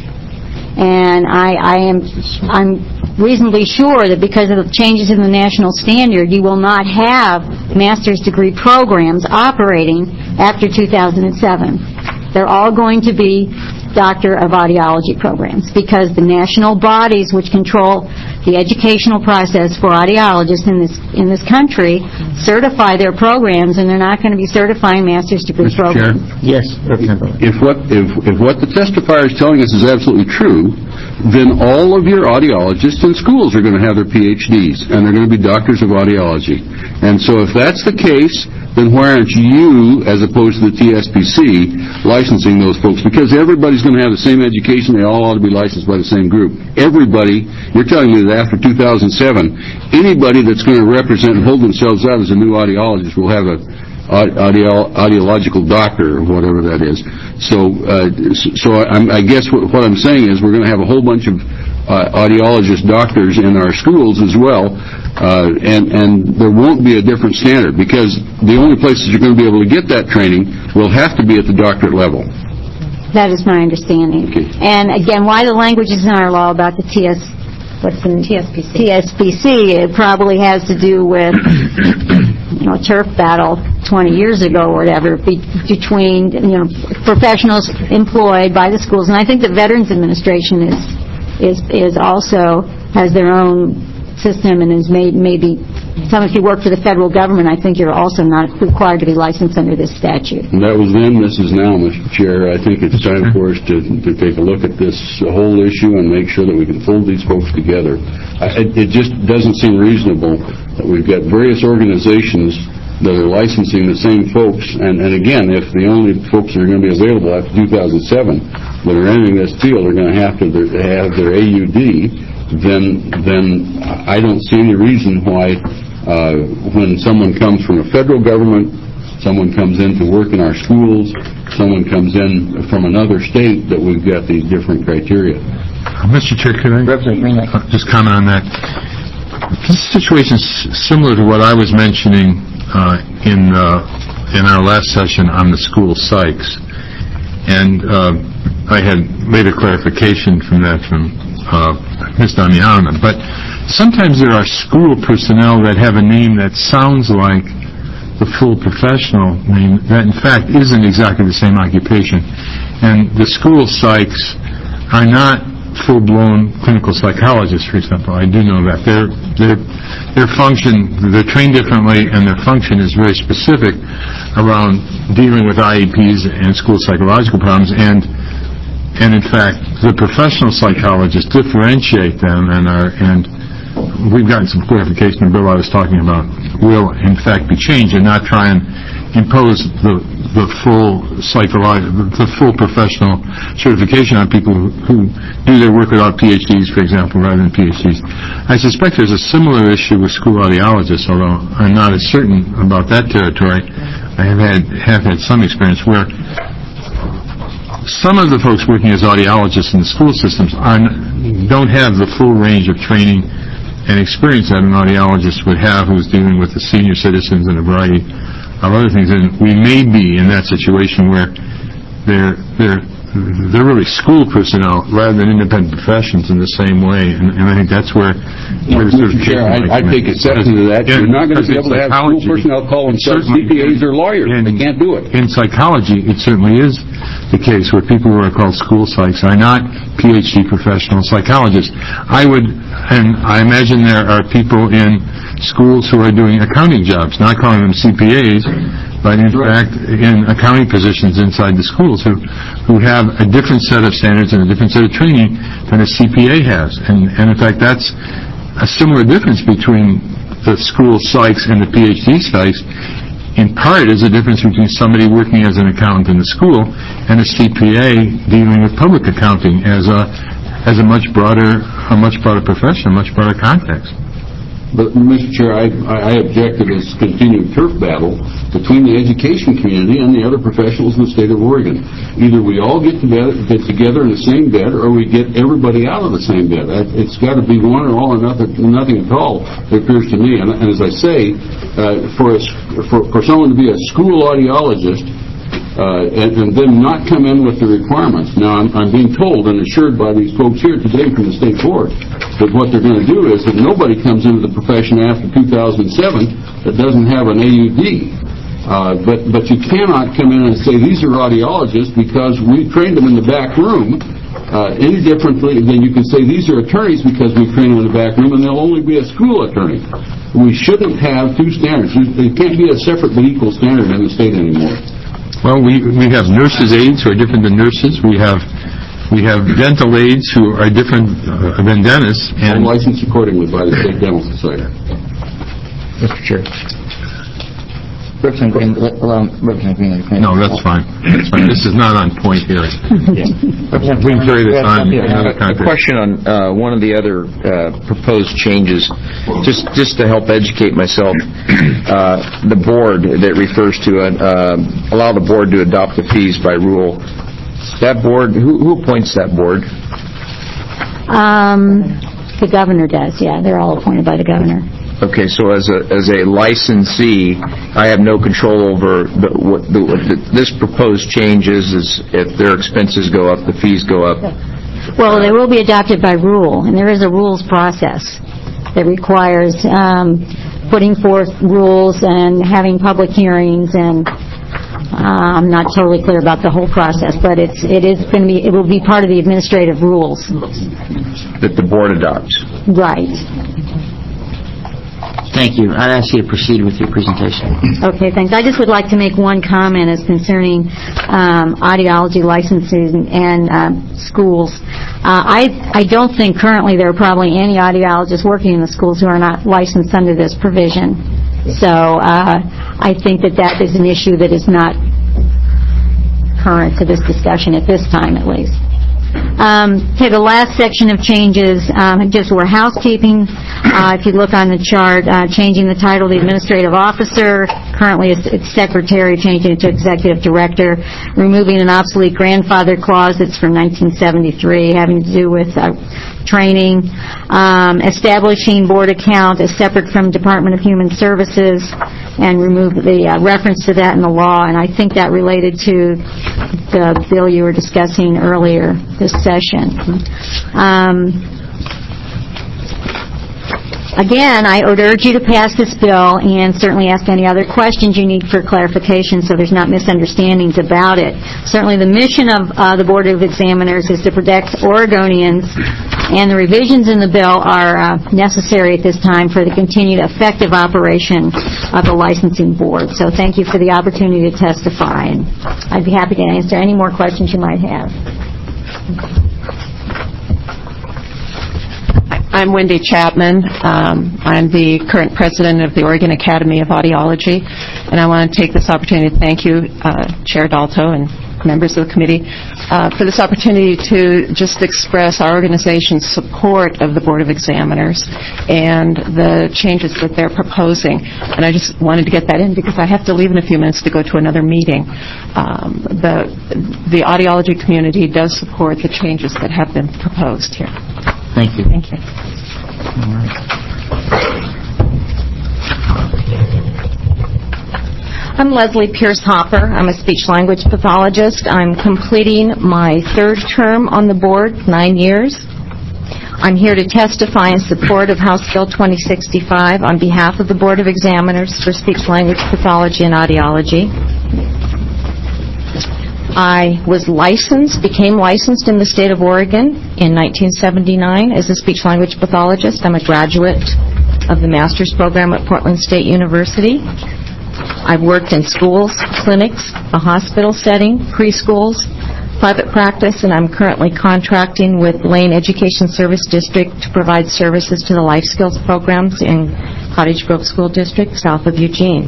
And I, I am I'm reasonably sure that because of the changes in the national standard, you will not have master's degree programs operating after two thousand seven. They're all going to be Doctor of Audiology programs because the national bodies which control the educational process for audiologists in this in this country certify their programs, and they're not going to be certifying master's degree Mister programs. Chair? Yes, Representative Butler. If what if, if what the testifier is telling us is absolutely true, then all of your audiologists in schools are going to have their P H Ds, and they're going to be doctors of audiology. And so if that's the case, then why aren't you, as opposed to the T S P C, licensing those folks? Because everybody's going to have the same education. They all ought to be licensed by the same group. Everybody, you're telling me that after two thousand seven, anybody that's going to represent and hold themselves out as a new audiologist will have a audio, audiological doctor, or whatever that is. So, uh, so I, I guess what, what I'm saying is we're going to have a whole bunch of uh, audiologist doctors in our schools as well, uh, and, and there won't be a different standard because the only places you're going to be able to get that training will have to be at the doctorate level. That is my understanding. Okay. And again, why the language is in our law about the T S, what's in T S P C? T S P C, it probably has to do with, you know, turf battle twenty years ago or whatever be, between, you know, professionals employed by the schools. And I think the Veterans Administration is is is also has their own system and is made maybe some if you work for the federal government, I think you're also not required to be licensed under this statute. And that was then, this is now, Mister Chair. I think it's time for us to, to take a look at this whole issue and make sure that we can fold these folks together. I, it, it just doesn't seem reasonable that we've got various organizations that are licensing the same folks, and, and again, if the only folks that are going to be available after two thousand seven that are entering this field are going to have to have their A U D, then then I don't see any reason why uh, when someone comes from a federal government, someone comes in to work in our schools, someone comes in from another state, that we've got these different criteria. Uh, Mister Chair, could I uh, just comment on that? This situation is similar to what I was mentioning uh, in uh, in our last session on the school psychs, and uh, I had made a clarification from that from uh, Miz Damiano. But sometimes there are school personnel that have a name that sounds like the full professional name that in fact isn't exactly the same occupation, and the school psychs are not full-blown clinical psychologists, for example. I do know that. Their, their, their function, they're trained differently, and their function is very specific around dealing with I E Ps and school psychological problems, and and in fact, the professional psychologists differentiate them, and are, and we've gotten some clarification in the bill I was talking about, will in fact be changed and not try and impose the the full psychological, the full professional certification on people who, who do their work without P H Ds, for example, rather than P H Ds. I suspect there's a similar issue with school audiologists, although I'm not as certain about that territory. I have had have had some experience where some of the folks working as audiologists in the school systems are, don't have the full range of training and experience that an audiologist would have who's dealing with the senior citizens and a variety of other things. And we may be in that situation where their their they're really school personnel rather than independent professions in the same way, and, and I think that's where, where the Mister Chair, I, I take exception to that. You're not going to be able to have school personnel call themselves C P As or lawyers. In, they can't do it. In psychology, it certainly is the case where people who are called school psychs are not P H D professional psychologists. I would, and I imagine there are people in schools who are doing accounting jobs, not calling them C P As, but in fact in accounting positions inside the schools who, who have a different set of standards and a different set of training than a C P A has. And, and in fact, that's a similar difference between the school psychs and the P H D psychs. In part is a difference between somebody working as an accountant in the school and a C P A dealing with public accounting as a, as a much broader, a much broader profession, a much broader context. But, Mister Chair, I, I object to this continued turf battle between the education community and the other professionals in the state of Oregon. Either we all get together, get together in the same bed, or we get everybody out of the same bed. It's got to be one or all or nothing, nothing at all, it appears to me. And, and as I say, uh, for, a, for, for someone to be a school audiologist, Uh, and, and then not come in with the requirements. Now, I'm, I'm being told and assured by these folks here today from the state board that what they're going to do is that nobody comes into the profession after two thousand seven that doesn't have an A U D. Uh, but, but you cannot come in and say these are audiologists because we trained them in the back room uh, any differently than you can say these are attorneys because we trained them in the back room and they'll only be a school attorney. We shouldn't have two standards. It can't be a separate but equal standard in the state anymore. Well, we we have nurses' aides who are different than nurses. We have we have dental aides who are different uh, than dentists, and licensed accordingly by the State Dental Society. Mister Chair. Representative Green, allow Representative Green. No, that's fine. That's fine. This is not on point here. Yeah. We can carry this on in another A context. question on uh, one of the other uh, proposed changes, just just to help educate myself. Uh, the board that refers to uh, uh, allow the board to adopt the fees by rule. That board, who, who appoints that board? Um, the governor does, yeah. They're all appointed by the governor. Okay, so as a as a licensee, I have no control over the, what, the, what the, this proposed change is, is if their expenses go up, the fees go up. Well, they will be adopted by rule, and there is a rules process that requires um, putting forth rules and having public hearings, and uh, I'm not totally clear about the whole process, but it's it is going to be it will be part of the administrative rules that the board adopts. Right. Thank you. I'd ask you to proceed with your presentation. Okay, thanks. I just would like to make one comment as concerning um, audiology licensing and um, schools. Uh, I I don't think currently there are probably any audiologists working in the schools who are not licensed under this provision. So uh, I think that that is an issue that is not current to this discussion at this time, at least. Um, okay, the last section of changes um, just were housekeeping. Uh, if you look on the chart, uh, changing the title of the administrative officer, currently it's, it's secretary, changing it to executive director, removing an obsolete grandfather clause that's from nineteen seventy-three, having to do with uh, training, um, establishing board account as separate from Department of Human Services, and remove the uh, reference to that in the law. And I think that related to the bill you were discussing earlier this session. Um, again, I would urge you to pass this bill and certainly ask any other questions you need for clarification so there's not misunderstandings about it. Certainly the mission of uh, the Board of Examiners is to protect Oregonians, and the revisions in the bill are uh, necessary at this time for the continued effective operation of the licensing board. So thank you for the opportunity to testify, and I'd be happy to answer any more questions you might have. I'm Wendy Chapman. Um, I'm the current president of the Oregon Academy of Audiology, and I want to take this opportunity to thank you, uh, Chair Dalto and members of the committee, uh, for this opportunity to just express our organization's support of the Board of Examiners and the changes that they're proposing. And I just wanted to get that in because I have to leave in a few minutes to go to another meeting. Um, the, the audiology community does support the changes that have been proposed here. Thank you. Thank you. All right. I'm Leslie Pierce Hopper. I'm a speech-language pathologist. I'm completing my third term on the board, nine years. I'm here to testify in support of House Bill twenty sixty-five on behalf of the Board of Examiners for Speech-Language Pathology and Audiology. I was licensed, became licensed in the state of Oregon in nineteen seventy-nine as a speech-language pathologist. I'm a graduate of the master's program at Portland State University. I've worked in schools, clinics, a hospital setting, preschools, private practice, and I'm currently contracting with Lane Education Service District to provide services to the life skills programs in Cottage Grove School District, south of Eugene.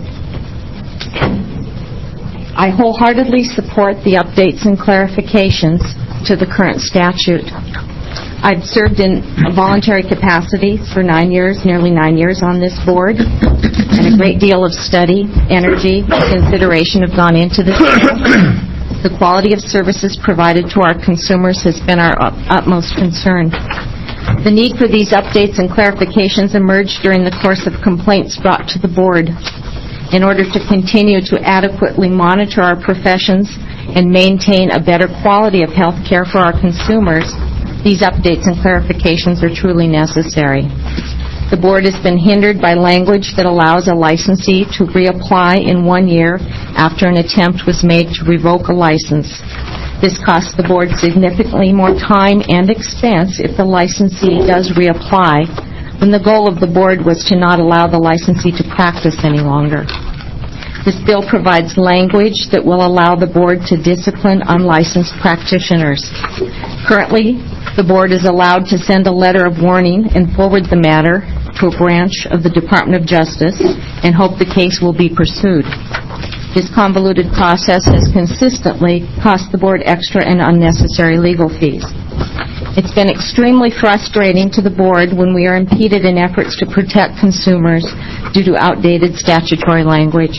I wholeheartedly support the updates and clarifications to the current statute. I've served in a voluntary capacity for nine years, nearly nine years on this board, and a great deal of study, energy, and consideration have gone into this bill. The quality of services provided to our consumers has been our utmost concern. The need for these updates and clarifications emerged during the course of complaints brought to the board. In order to continue to adequately monitor our professions and maintain a better quality of health care for our consumers, these updates and clarifications are truly necessary. The board has been hindered by language that allows a licensee to reapply in one year after an attempt was made to revoke a license. This costs the board significantly more time and expense if the licensee does reapply, when the goal of the board was to not allow the licensee to practice any longer. This bill provides language that will allow the board to discipline unlicensed practitioners. Currently, the board is allowed to send a letter of warning and forward the matter to a branch of the Department of Justice and hope the case will be pursued. This convoluted process has consistently cost the board extra and unnecessary legal fees. It's been extremely frustrating to the board when we are impeded in efforts to protect consumers due to outdated statutory language.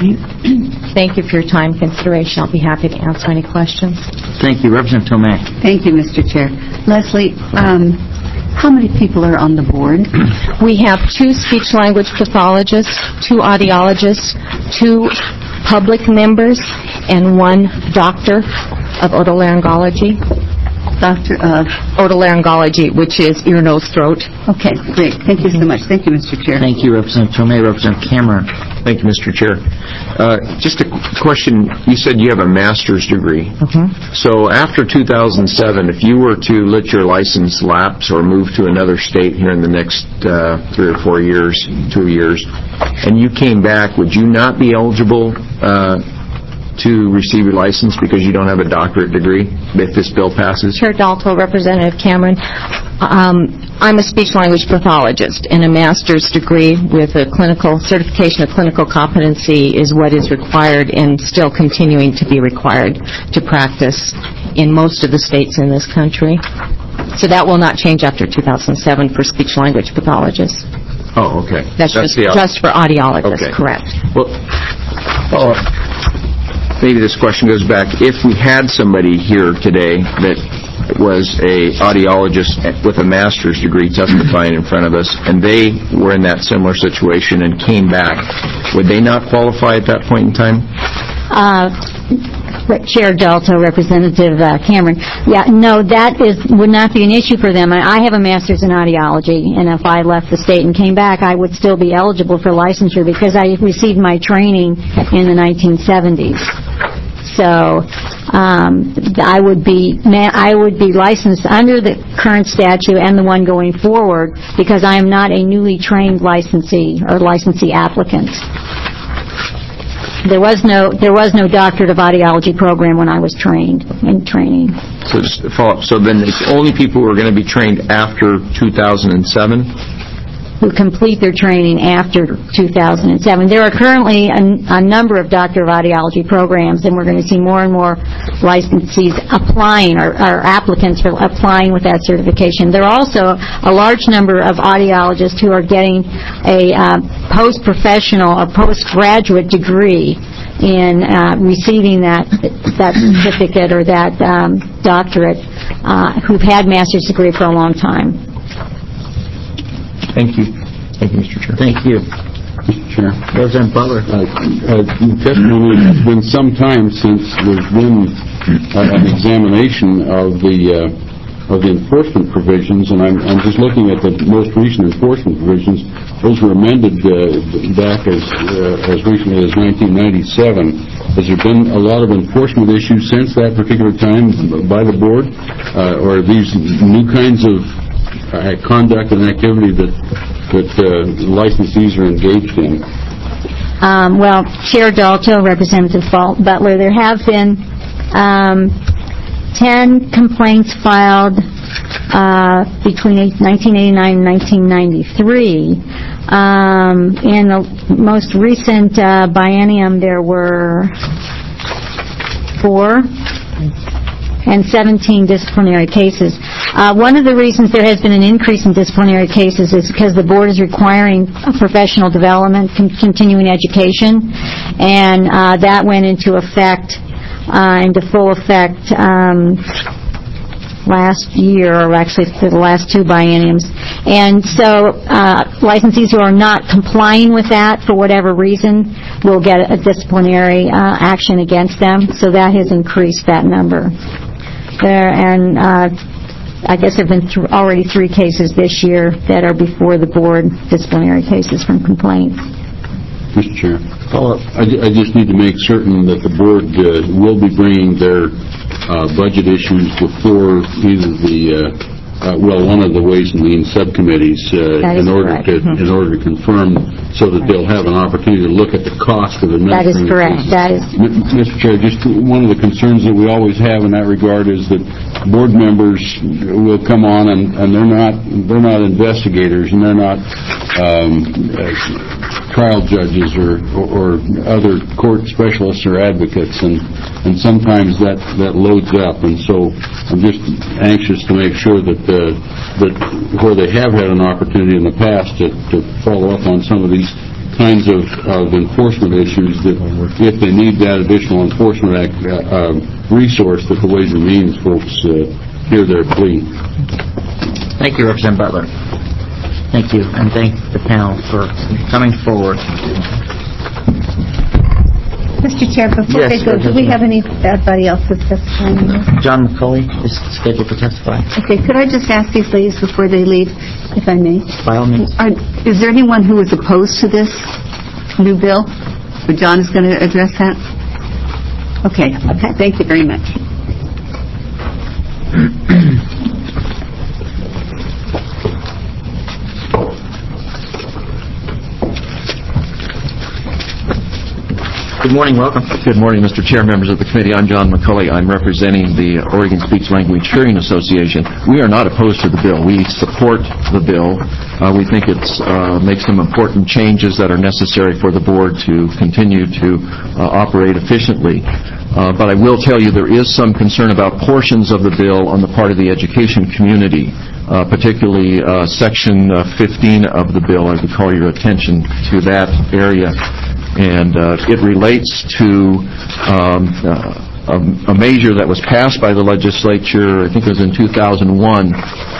Thank you for your time and consideration. I'll be happy to answer any questions. Thank you. Representative Tomei. Thank you, Mister Chair. Leslie, um, how many people are on the board? We have two speech-language pathologists, two audiologists, two public members, and one doctor of otolaryngology. Doctor of otolaryngology, which is ear, nose, throat. Okay, great. Thank you so much. Thank you, Mister Chair. Thank you, Representative Tomei. Representative Cameron. Thank you, Mister Chair. Uh, just a question. You said you have a master's degree. Mm-hmm. So after two thousand seven, if you were to let your license lapse or move to another state here in the next uh, three or four years, two years, and you came back, would you not be eligible uh, to receive your license because you don't have a doctorate degree if this bill passes? Chair Dalto, Representative Cameron. Um, I'm a speech-language pathologist, and a master's degree with a clinical certification of clinical competency is what is required and still continuing to be required to practice in most of the states in this country. So that will not change after two thousand seven for speech-language pathologists. Oh, okay. That's, That's just, just for audiologists, okay. Correct. Well, oh, maybe this question goes back. If we had somebody here today that was a audiologist with a master's degree testifying in front of us, and they were in that similar situation and came back, would they not qualify at that point in time? Uh, Chair Dalto, Representative uh, Cameron. Yeah, no, that is would not be an issue for them. I have a master's in audiology, and if I left the state and came back, I would still be eligible for licensure because I received my training in the nineteen seventies. So um, I would be I would be licensed under the current statute and the one going forward because I am not a newly trained licensee or licensee applicant. There was no there was no doctorate of audiology program when I was trained in training. So just to follow up. So then it's only people who are going to be trained after two thousand seven? Who complete their training after two thousand seven. There are currently a, a number of Doctor of Audiology programs, and we're going to see more and more licensees applying, or, or applicants for applying with that certification. There are also a large number of audiologists who are getting a uh, post-professional or postgraduate degree in uh, receiving that that certificate or that um, doctorate uh, who've had master's degree for a long time. Thank you. Thank you, Mister Chair. Thank you. Chair. Representative Butler. Uh, uh, Testimony, it's been some time since there's been uh, an examination of the uh, of the enforcement provisions, and I'm, I'm just looking at the most recent enforcement provisions. Those were amended uh, back as uh, as recently as nineteen ninety-seven. Has there been a lot of enforcement issues since that particular time by the board, uh, or are these new kinds of uh, conduct and activity that that uh, licensees are engaged in? Um, well, Chair Dalto, Representative Butler, there have been um, ten complaints filed uh, between nineteen eighty-nine and nineteen ninety-three. Um, in the most recent uh, biennium, there were four and seventeen disciplinary cases. Uh, one of the reasons there has been an increase in disciplinary cases is because the board is requiring professional development, con- continuing education, and uh, that went into effect, uh, into full effect um, last year, or actually for the last two bienniums. And so uh, licensees who are not complying with that for whatever reason will get a disciplinary uh, action against them. So that has increased that number. There, and uh, I guess there have been th- already three cases this year that are before the board, disciplinary cases from complaints. Mister Chair, I, ju- I just need to make certain that the board uh, will be bringing their uh, budget issues before either the uh, uh, well, one of the Ways and Means subcommittees uh, in order correct. to Mm-hmm. in order to confirm, so that they'll have an opportunity to look at the cost of administering. That is correct. cases. That is. M- Mister Chair, just one of the concerns that we always have in that regard is that board members will come on and, and they're not they're not investigators and they're not um, uh, trial judges or, or or other court specialists or advocates, and and sometimes that that loads up, and so I'm just anxious to make sure that uh, that where they have had an opportunity in the past to, to follow up on some of these kinds of, of enforcement issues, that if they need that additional enforcement act, uh, uh, resource, that the Ways and Means folks uh, hear their plea. Thank you, Representative Butler. Thank you, and thank the panel for coming forward. Mister Chair, before Yes, they go, do we have anybody else that's testifying? John McCulley is scheduled to testify. Okay, could I just ask these ladies before they leave, if I may? By all means. Are, is there anyone who is opposed to this new bill? Or John is going to address that? Okay, okay. Thank you very much. Good morning. Welcome. Good morning, Mister Chair, members of the committee. I'm John McCulley. I'm representing the Oregon Speech Language Hearing Association. We are not opposed to the bill. We support the bill. Uh, we think it uh, makes some important changes that are necessary for the board to continue to uh, operate efficiently. Uh, but I will tell you there is some concern about portions of the bill on the part of the education community, uh, particularly uh, Section uh, fifteen of the bill. I would call your attention to that area. And uh, it relates to um, uh, a, a measure that was passed by the legislature, I think it was in two thousand one,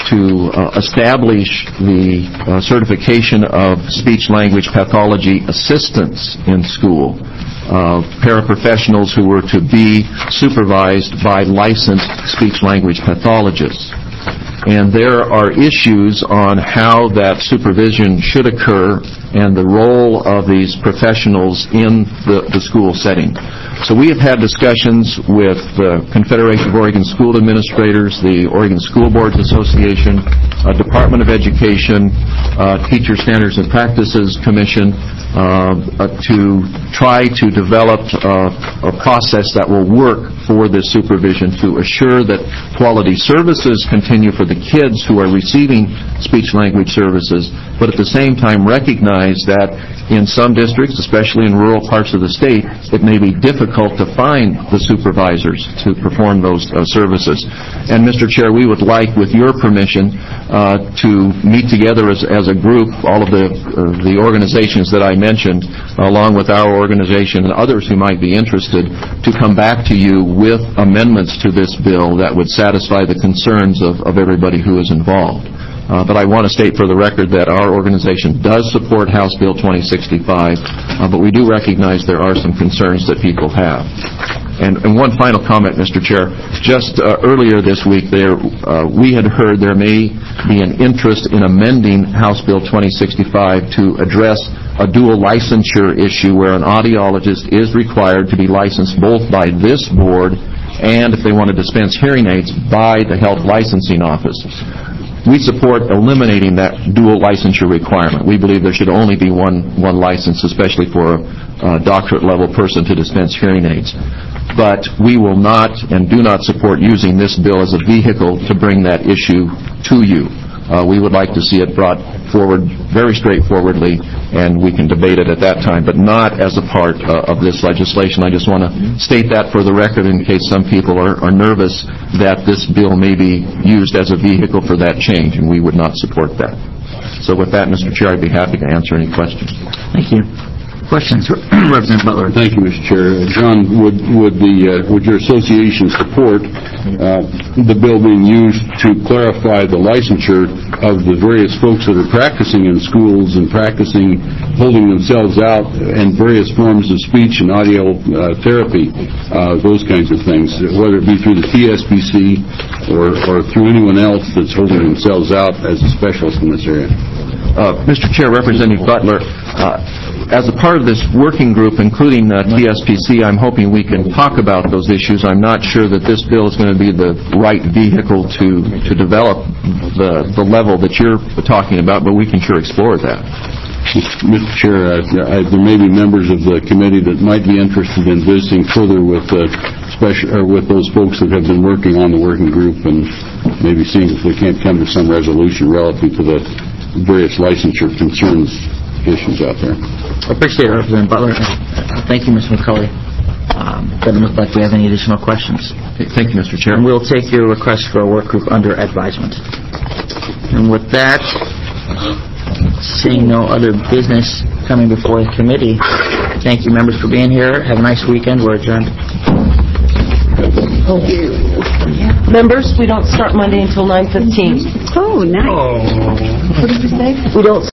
to uh, establish the uh, certification of speech-language pathology assistants in school, uh, paraprofessionals who were to be supervised by licensed speech-language pathologists. And there are issues on how that supervision should occur and the role of these professionals in the, the school setting. So we have had discussions with the Confederation of Oregon School Administrators, the Oregon School Boards Association, uh, Department of Education, uh, Teacher Standards and Practices Commission, uh, uh, to try to develop uh, a process that will work for this supervision to assure that quality services continue for the kids who are receiving speech-language services, but at the same time recognize that in some districts, especially in rural parts of the state, it may be difficult to find the supervisors to perform those uh, services. And, Mister Chair, we would like, with your permission, uh, to meet together as, as a group, all of the, uh, the organizations that I mentioned, along with our organization and others who might be interested, to come back to you with amendments to this bill that would satisfy the concerns of, of everybody who is involved. Uh, But I want to state for the record that our organization does support House Bill twenty sixty-five, uh, but we do recognize there are some concerns that people have. And, and one final comment, Mister Chair. Just uh, earlier this week, there uh, we had heard there may be an interest in amending House Bill twenty sixty-five to address a dual licensure issue where an audiologist is required to be licensed both by this board and, if they want to dispense hearing aids, by the health licensing office. We support eliminating that dual licensure requirement. We believe there should only be one one license, especially for a doctorate-level person to dispense hearing aids. But we will not and do not support using this bill as a vehicle to bring that issue to you. Uh, we would like to see it brought forward very straightforwardly, and we can debate it at that time, but not as a part uh, of this legislation. I just want to state that for the record in case some people are, are nervous that this bill may be used as a vehicle for that change, and we would not support that. So with that, Mister Chair, I'd be happy to answer any questions. Thank you. Questions? Representative Butler. Thank you, Mister Chair. Uh, John, would would the uh, would your association support uh, the bill being used to clarify the licensure of the various folks that are practicing in schools and practicing holding themselves out in various forms of speech and audio uh, therapy, uh, those kinds of things, whether it be through the T S B C or, or through anyone else that's holding themselves out as a specialist in this area? Uh, Mister Chair, Representative Butler, uh, as a part of this working group, including uh, T S P C, I'm hoping we can talk about those issues. I'm not sure that this bill is going to be the right vehicle to, to develop the, the level that you're talking about, but we can sure explore that. Mister Chair, uh, I, there may be members of the committee that might be interested in visiting further with uh, special, or with those folks that have been working on the working group and maybe seeing if we can't come to some resolution relative to the various licensure concerns issues out there. I appreciate it, Representative Butler. Uh, thank you, Mister McCulley. Um, doesn't look like we have any additional questions. Okay, thank you, Mister Chair. And we'll take your request for a work group under advisement. And with that, seeing no other business coming before the committee, thank you, members, for being here. Have a nice weekend. We're adjourned. Members, we don't start Monday until nine fifteen. Oh, nice. Oh. We don't